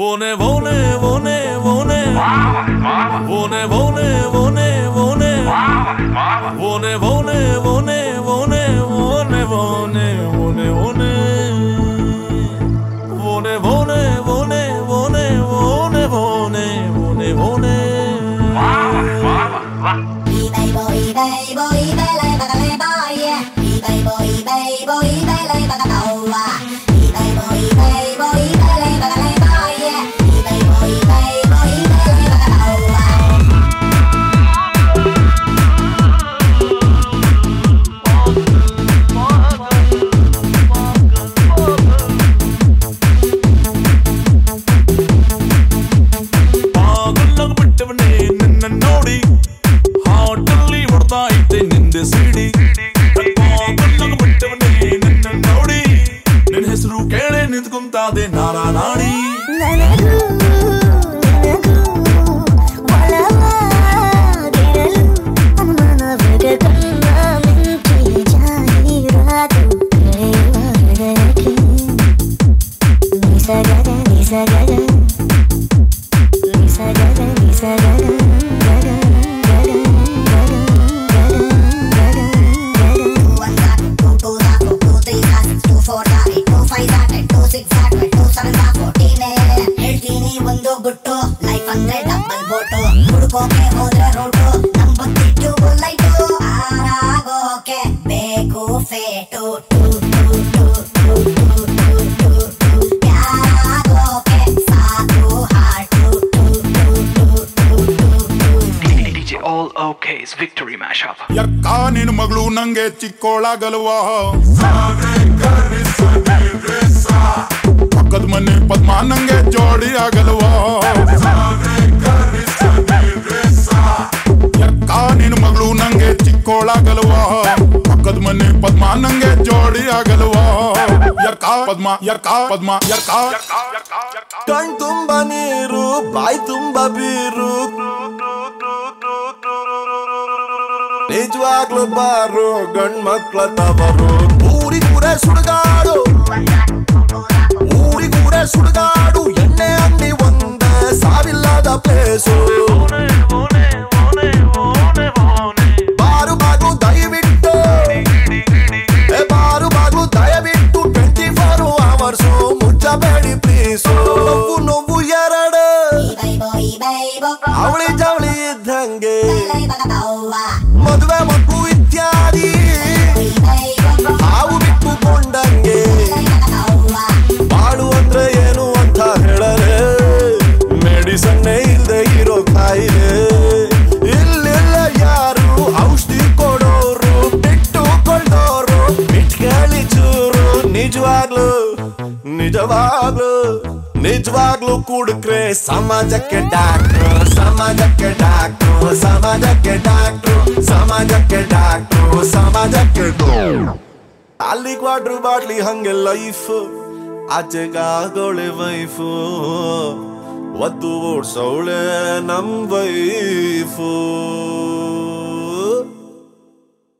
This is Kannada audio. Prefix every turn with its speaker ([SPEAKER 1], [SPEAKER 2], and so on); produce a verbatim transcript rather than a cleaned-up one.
[SPEAKER 1] Vone, vone, vone, vone. Vone, vone, vone, vone. Vone, vone, vone, vone, vone, vone, vone, vone. Vone, vone, vone, vone, vone, vone, vone, vone.
[SPEAKER 2] eBay boy, eBay boy, eBay lay baka lay boy. eBay boy, eBay boy, eBay lay baka tawa. eBay boy, eBay boy, eBay lay baka lay boy. eBay boy, eBay boy, eBay lay baka tawa.
[SPEAKER 1] ಪಾಗಲ್ಲಾಗ ಬಿಟ್ಟವನೇ ನಿನ್ನ ನೋಡಿ ಹಾಟಲ್ಲಿ ಹೊಡ್ತಾ ಇದ್ದೆ ನಿಂದೆ ಸಿಡಿ ಪಾಗಲ್ಲಾಗ ಬಿಟ್ಟವನೇ ನಿನ್ನ ನೋಡಿ ನಿನ್ನ ಹೆಸರು ಕೇಳೆ ನಿಂತ್ಕೊಂತಾದೆ ನಾರಾ ನಾಡಿ
[SPEAKER 2] ಗುಟ್ಟು ಲೈಫ್ ಅಂದ್ರೆ ಡಬಲ್ ಬೋಟು ಹುಡುಕೋಕೆ ಹೋದ್ರೆ ರೋಟು ನಮ್ ಬತ್ತಿಟ್ಟು ಲೈಟು ಆರಾಗೋಕೆ ಬೇಕು ಫೇಟು ಟು ಟು ಟು ಟು ಟು ಟು ಟು ಟು ಯಾರಾಗೋಕೆ ಸಾಕು ಹಾಟು ಟು ಟು ಟು ಟು ಟು ಟು
[SPEAKER 3] D J All OK's Victory Mashup.
[SPEAKER 4] ಯಕ್ಕ ನಿನ್ ಮಗಳು ನಂಗೆ ಚಿಕ್ಕೋಳಾಗಲ್ವಾ ಪಕ್ಕದ ಮನೆ ಪದ್ಮ ನಂಗೆ ಜೋಡಿ ಆಗಲ್ವಾ ಯಕ್ಕ ನಿನ್ ಮಗಳು ನಂಗೆ ಚಿಕ್ಕೋಳಾಗಲ್ವಾ ಪಕ್ಕದ ಮನೆ ಪದ್ಮ ನಂಗೆ ಜೋಡಿ ಆಗಲ್ವಾ ಯಕ್ಕ ಪದ್ಮ ಯಕ್ಕ ಪದ್ಮ ಯಕ್ಕ
[SPEAKER 5] ಕಣ್ ತುಂಬ ನೀರು ಬಾಯಿ ತುಂಬ ಬೀರು ನಿಜವಾಗ್ಲು ಬಾರು ಗಂಡ್ ಮಕ್ಳ ತವರು ಊರಿಗೂರೇ ಸುಡುಗಾಡು ಊರಿಗೂರೇ ಸುಡುಗಾಡು ಎಣ್ಣೆ ಅಂಗಡಿ ಒಂದೇ ಸಾವಿಲ್ಲದ ಪ್ಲೇಸು ಬಾರು ಬಾಗ್ಲು ದಯವಿಟ್ಟು ಬಾರು ಬಾಗ್ಲು ದಯವಿಟ್ಟು ಟ್ವೆಂಟಿ ಫೋರ್ ಅವರ್ಸು ಮುಚ್ಚಬೇಡಿ ಪ್ಲೀಸು ನೋವು ನೋವು ಎರಡು ಅವಳಿ ಜವಳಿ ಇದ್ದಂಗೆ ಮದುವೆ ಮಕ್ಕಳು ಇತ್ಯಾದಿ ಹಾವು ಬಿಟ್ಟುಕೊಂಡಂಗೆ ಬಾಳು ಅಂದ್ರೆ ಏನು ಅಂತ ಹೇಳರೆ ಮೆಡಿಸನ್ನೇ ಇಲ್ದೆ ಇರೋ ಕಾಯಿಲೆ ಇಲ್ಲೆಲ್ಲ ಯಾರು ಔಷಧಿ ಕೊಡೋರು ಬಿಟ್ಟುಕೊಳ್ಳೋರು ಬಿಟ್ಕೇಳಿ ಚೂರು ನಿಜವಾಗ್ಲು ನಿಜವಾಗ್ಲು ನಿಜವಾಗ್ಲು ಕುಡುಕ್ರೆ ಸಮಾಜಕ್ಕೆ ಡಾಕ್ಟ್ರು ಸಮಾಜಕ್ಕೆ ಡಾಕ್ಟ್ರು ಸಮಾಜಕ್ಕೆ ಡಾಕ್ಟ್ರು ಸಮಾಜಕ್ಕೆ ಡಾಕ್ಟ್ರು ಸಮಾಜಕ್ಕೆ ಅಲ್ಲಿ ಕ್ವಾಡ್ರು ಬಾಟ್ಲಿ ಹಂಗೆ ಲೈಫ್ ಆಚೆಗಾಗೋಳೆ ವೈಫು ಒದ್ದು ಓಡ್ಸವಳೆ ನಮ್ ವೈಫು